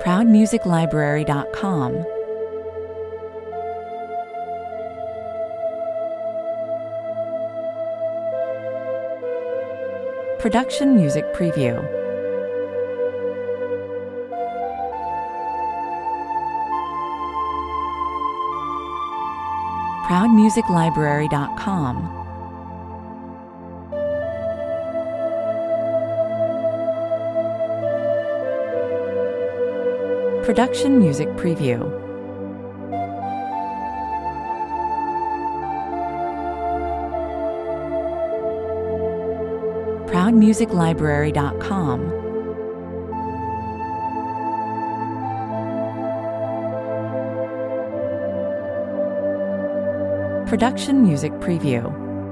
ProudMusicLibrary.com. Production Music Preview. ProudMusicLibrary.com. Production Music Preview. ProudMusicLibrary.com. Production Music Preview.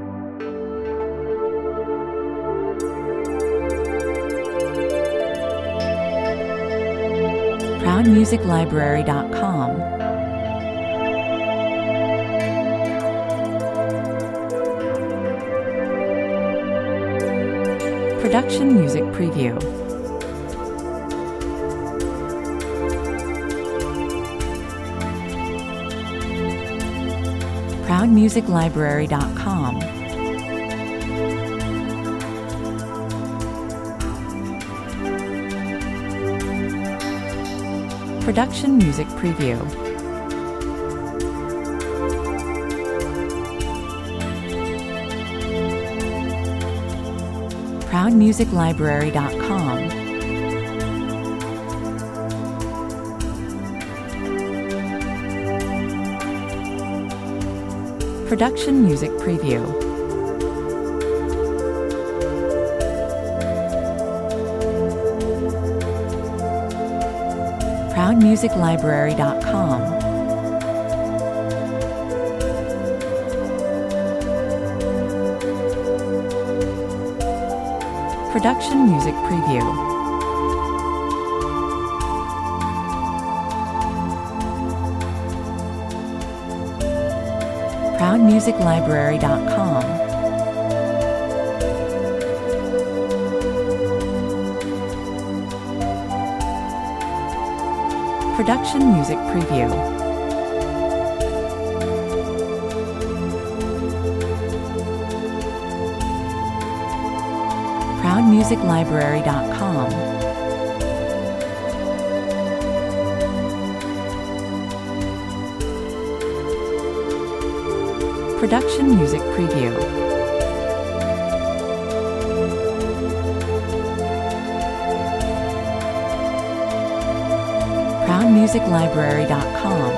ProudMusicLibrary.com. Production Music Preview. ProudMusicLibrary.com. Production Music Preview. ProudMusicLibrary.com. Production Music Preview. ProudMusicLibrary.com. Production Music Preview. ProudMusicLibrary.com. Production Music Preview. ProudMusicLibrary.com. Production Music Preview. ProudMusicLibrary.com.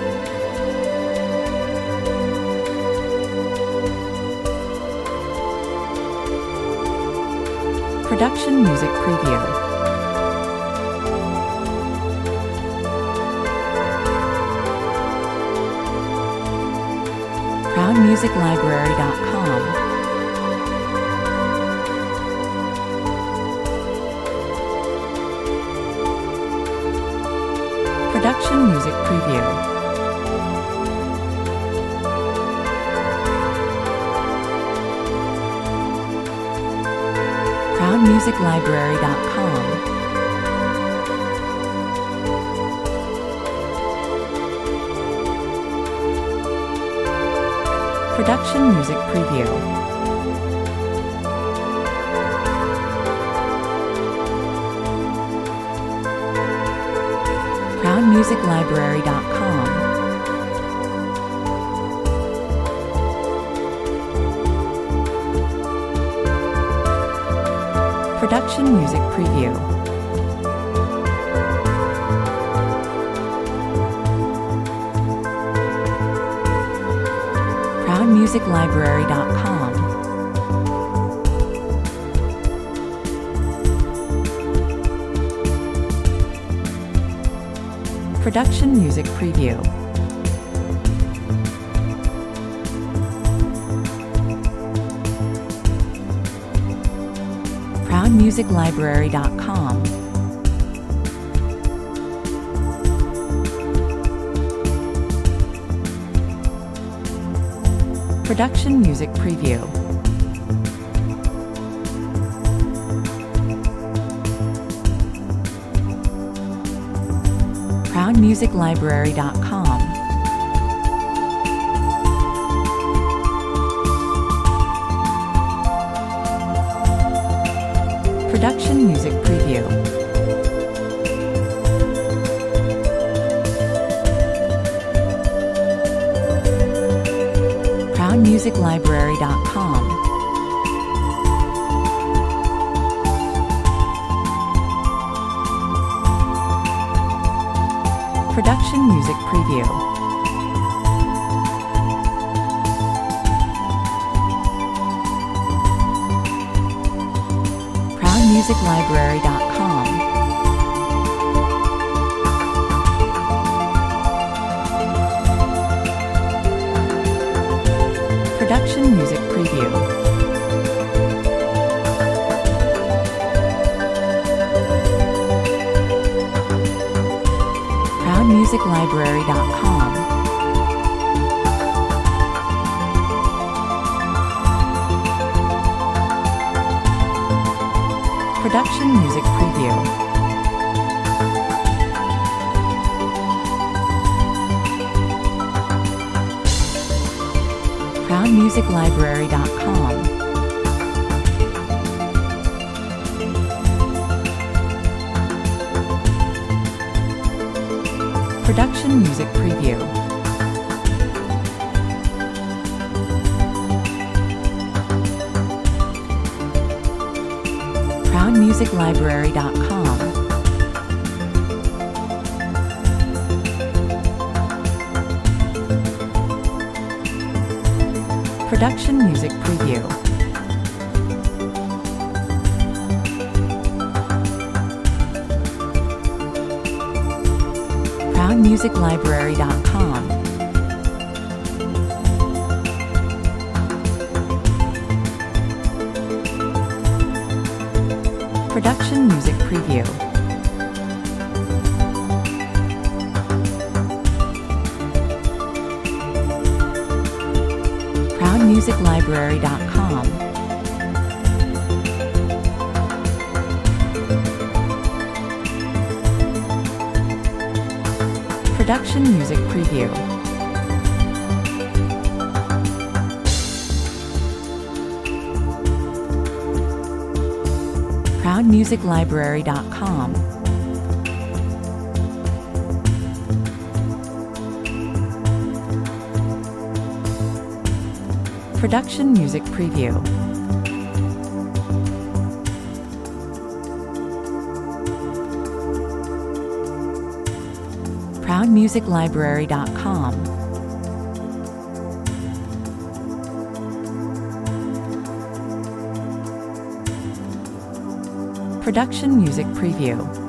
Production Music Preview. ProudMusicLibrary.com. Production Music Preview. ProudMusicLibrary.com. Production Music Preview. ProudMusicLibrary.com. Production Music Preview. ProudMusicLibrary.com. Production Music Preview. ProudMusicLibrary.com. Production Music Preview. ProudMusicLibrary.com. Production Music Preview. ProudMusicLibrary.com. Production Music Preview. ProudMusicLibrary.com. Production Music Preview. ProudMusicLibrary.com. Production Music Preview. ProudMusicLibrary.com. Production Music Preview. ProudMusicLibrary.com. Production Music Preview. ProudMusicLibrary.com. Production Music Preview. ProudMusicLibrary.com. Production Music Preview. ProudMusicLibrary.com. Production Music Preview. ProudMusicLibrary.com. Production Music Preview.